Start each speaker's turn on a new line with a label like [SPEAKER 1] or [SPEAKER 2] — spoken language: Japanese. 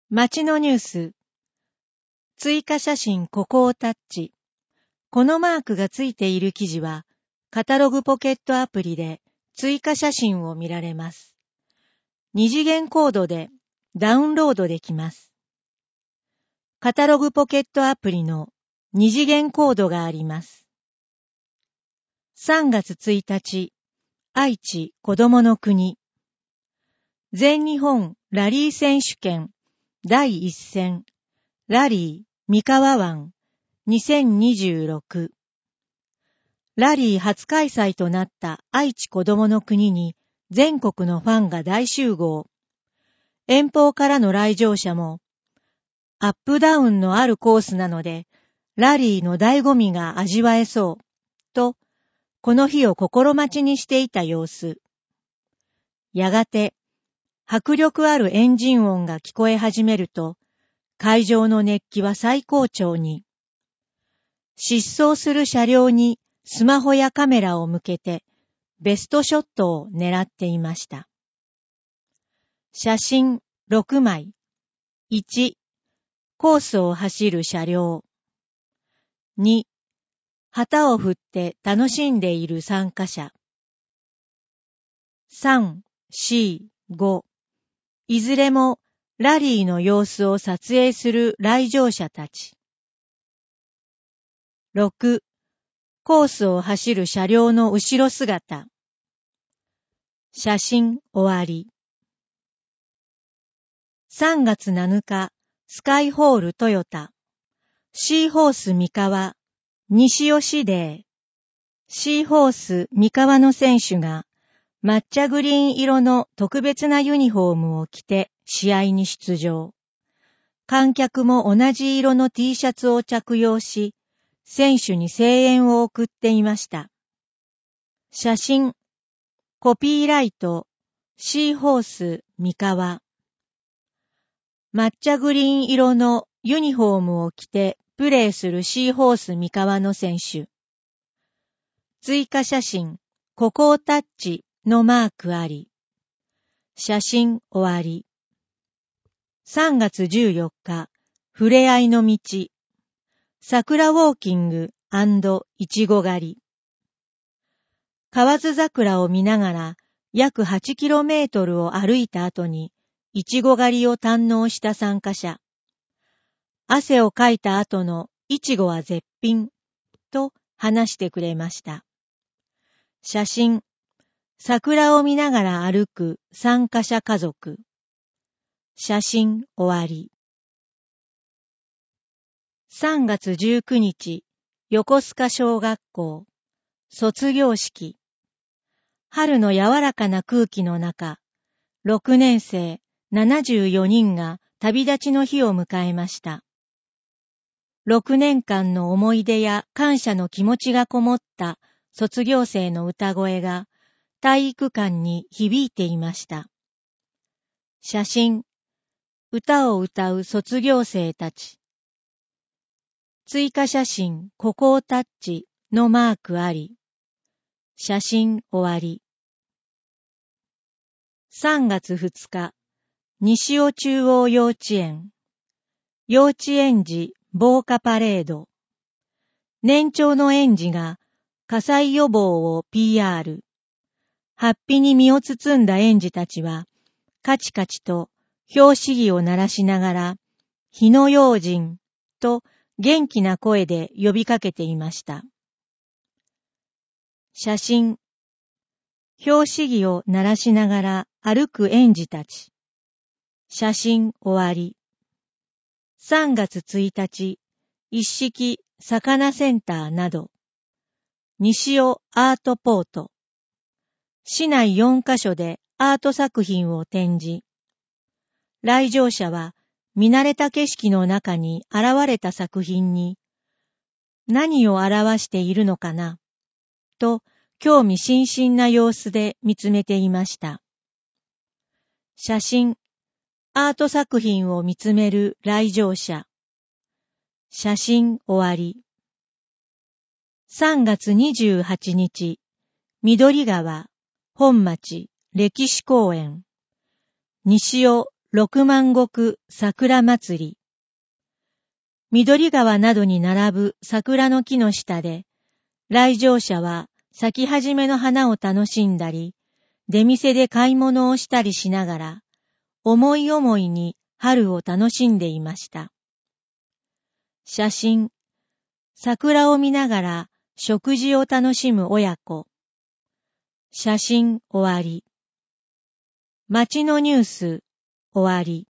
[SPEAKER 1] 街のニュース。追加写真ここをタッチ。このマークがついている記事は、カタログポケットアプリで追加写真を見られます。二次元コードでダウンロードできます。カタログポケットアプリの二次元コードがあります。3月1日、愛知こどもの国。全日本ラリー選手権第1戦ラリー三河湾2026。ラリー初開催となった愛知こどもの国に全国のファンが大集合。遠方からの来場者もアップダウンのあるコースなのでラリーの醍醐味が味わえそうとこの日を心待ちにしていた様子。やがて迫力あるエンジン音が聞こえ始めると会場の熱気は最高潮に。疾走する車両にスマホやカメラを向けてベストショットを狙っていました。写真6枚。1、コースを走る車両。2、旗を振って楽しんでいる参加者。3、4、5。いずれもラリーの様子を撮影する来場者たち。6、コースを走る車両の後ろ姿。写真終わり。3月7日、スカイホールトヨタ。シーホース三河、西吉デー。シーホース三河の選手が抹茶グリーン色の特別なユニフォームを着て試合に出場。観客も同じ色の T シャツを着用し、選手に声援を送っていました。写真、コピーライト、シーホース三河。抹茶グリーン色のユニフォームを着てプレーするシーホース三河の選手。追加写真、ここをタッチのマークあり。写真終わり。3月14日、ふれあいの道。桜ウォーキング&いちご狩り。河津桜を見ながら約 8km を歩いた後にいちご狩りを堪能した参加者。汗をかいた後のいちごは絶品と話してくれました。写真、桜を見ながら歩く参加者家族。写真終わり。3月19日、横須賀小学校、卒業式。春の柔らかな空気の中、6年生74人が旅立ちの日を迎えました。6年間の思い出や感謝の気持ちがこもった卒業生の歌声が体育館に響いていました。写真、歌を歌う卒業生たち。追加写真、ここをタッチのマークあり。写真終わり。3月2日、西尾中央幼稚園。幼稚園児防火パレード。年長の園児が火災予防を PR。ハッピに身を包んだ園児たちは、カチカチと拍子木を鳴らしながら、火の用心と元気な声で呼びかけていました。写真、拍子木を鳴らしながら歩く園児たち。写真終わり。3月1日、一式魚センターなど。西尾アートポート。市内4カ所でアート作品を展示。来場者は見慣れた景色の中に現れた作品に何を表しているのかなと興味津々な様子で見つめていました。写真、アート作品を見つめる来場者。写真終わり。3月28日、緑川、本町、歴史公園。西尾六万石桜祭り。緑川などに並ぶ桜の木の下で、来場者は咲き始めの花を楽しんだり、出店で買い物をしたりしながら、思い思いに春を楽しんでいました。写真。桜を見ながら食事を楽しむ親子。写真終わり。町のニュース終わり。